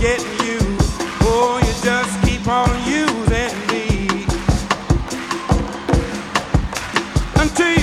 getting you. Oh, you just keep on using me until you